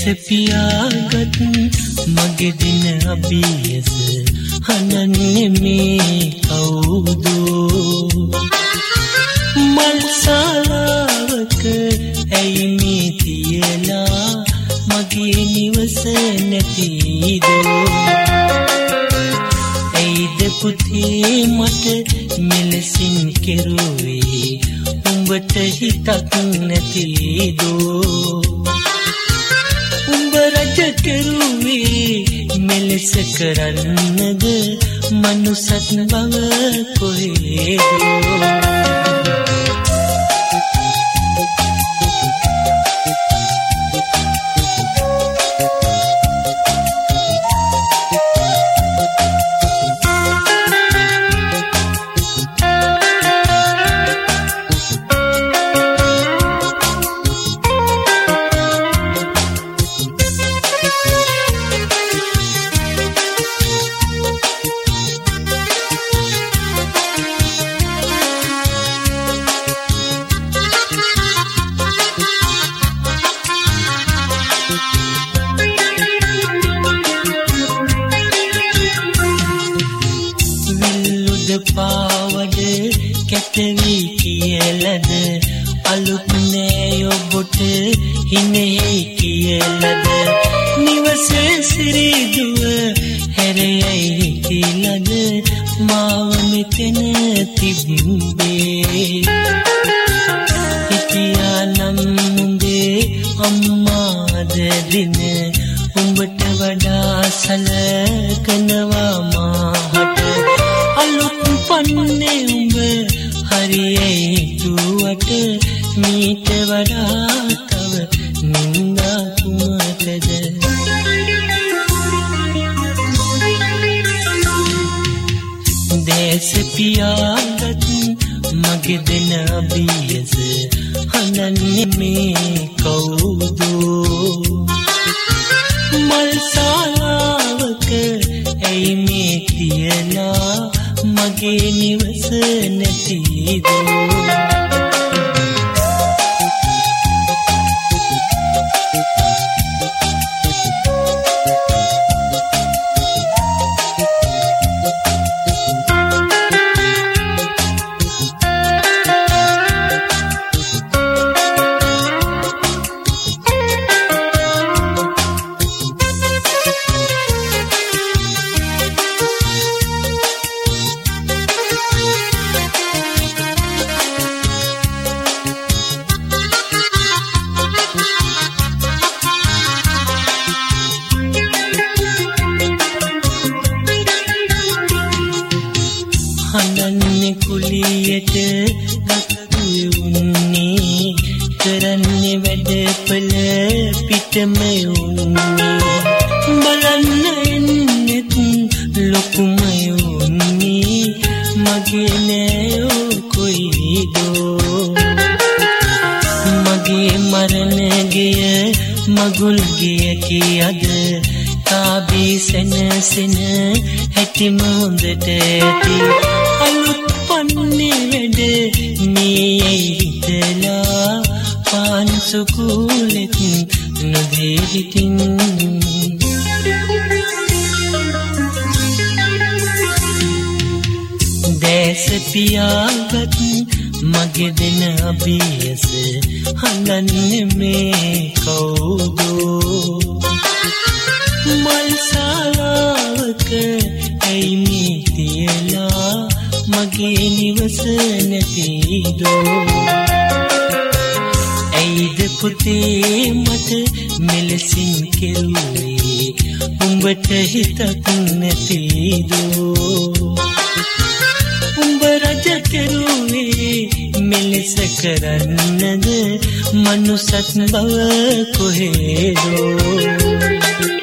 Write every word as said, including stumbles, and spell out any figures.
පියාගත් මගේ දින අභියස හනන්නේ මේ කවුදෝ මල් සාලාවක ඇයි මේ තියලා මගේ නිවස නැතිදෝ ඇයිද පුතේ මට මෙලෙසින් කෙරුවේ උඹට හිතක් නැතිදෝ උඹ රජ කෙරුවේ මෙලෙස කරන්නද මනුසත් බව කොහෙදෝ පාවඩ කැටවි කියලද අලුත් නෑ ඔබට හිනේ කියලද නිවසේ සිරිදුව හැරයයි කියලද මාව මෙතන තිබ්බේ හිටියානම් උඹේ අම්මාද දින උඹට වඩා සලකනවා මාහට අලුත් පන්නේ උඹ හරියේ දුවට මීට වඩා තව නින්දා කුමටද දේශ පියාගත් මගේ දෙන අභියස හනන්නේ මේ කවුදෝ මල් සාලාවක ඇයි මේ තියලා මගේ නිවස නැතිදෝ හඳන්නේ කුලියට ගත්තුවේ උන්නේ කරන්නේ වැඩපල පිටම උන්නේ බලන්න එන්නෙත් ලොකුම උන්නේ මගේ නෑයෝ කොයිදෝ මගේ මරණ ගෙය මගුල් ගෙය කියද කාබී සෙනසෙන හැටි මොඳට ඇති අලුත් පන්නේ වැඩ මේ හිතලා පාන්සු කුලෙත් නොදේ හිටින් දේශ පියාගත් මගේ දෙන අභියස හඳන්නේ මේ කවුදෝ මල් සාලාවක ඇයි මේ තියලා මගේ නිවස නැතිදෝ ඇයිද පුතේ මට මෙලෙසින් කෙරුවේ උඹට හිතක් නැතිදෝ උඹ රජ කෙරුවේ මෙලෙස කරන්නද මනුසත් බව කොහෙදෝ